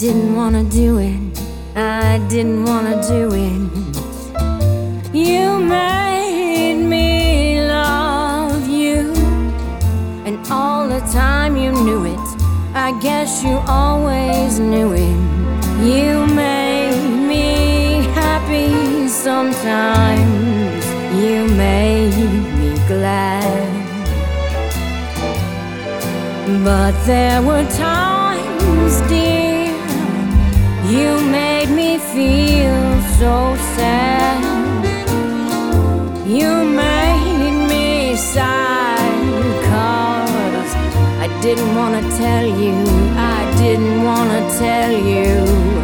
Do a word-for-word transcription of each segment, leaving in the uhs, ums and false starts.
didn't wanna do it, I didn't wanna do it. You made me love you, and all the time you knew it. I guess you always knew it. You made me happy sometimes, you made me glad. But there were times, dear, you made me feel so sad. You made me sigh, 'cause I didn't wanna tell you, I didn't wanna tell you.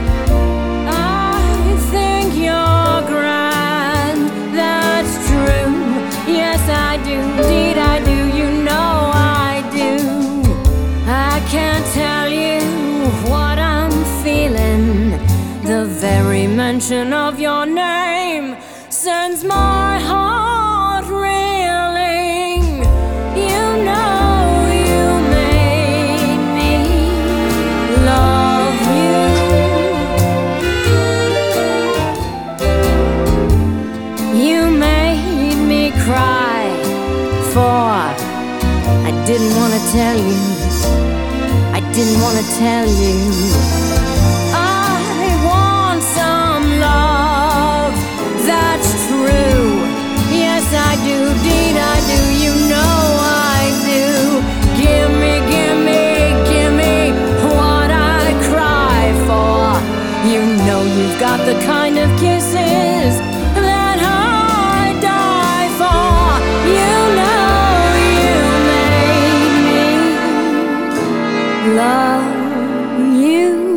I think you're grand, that's true. Yes, I do, indeed I do, you know I do. I can't tell you what I'm feeling. The very mention of your name sends my heart reeling. You know you made me love you. You made me cry, for I didn't want to tell you, I didn't want to tell you. I want some love, that's true. Yes, I do, indeed I do, you know I do. Give me, give me, give me what I cry for. You know you've got the kind of kisses that I die for. You know you made me love you.